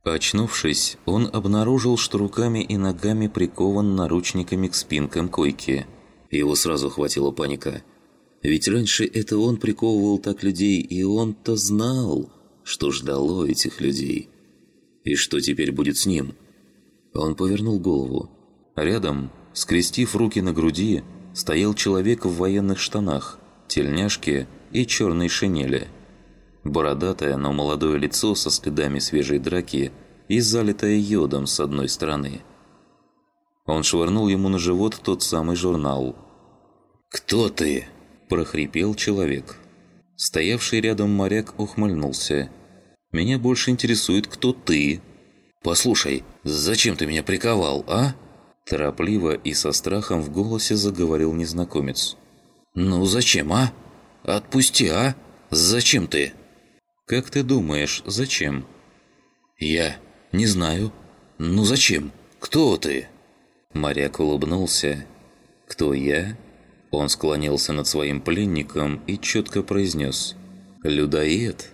Очнувшись, он обнаружил, что руками и ногами прикован наручниками к спинкам койки. Его сразу охватила паника. Ведь раньше это он приковывал так людей, и он-то знал, что ждало этих людей. И что теперь будет с ним? Он повернул голову. Рядом, скрестив руки на груди, стоял человек в военных штанах, тельняшке и черной шинели. Бородатое, но молодое лицо со следами свежей драки и залитое йодом с одной стороны. Он швырнул ему на живот тот самый журнал. «Кто ты?» – прохрипел человек. Стоявший рядом моряк ухмыльнулся. «Меня больше интересует, кто ты». «Послушай, зачем ты меня приковал, а?» Торопливо и со страхом в голосе заговорил незнакомец. «Ну зачем, а? Отпусти, а? Зачем ты?» «Как ты думаешь, зачем?» «Я не знаю. Ну зачем? Кто ты?» Моряк улыбнулся. «Кто я?» Он склонился над своим пленником и четко произнес: «Людоед».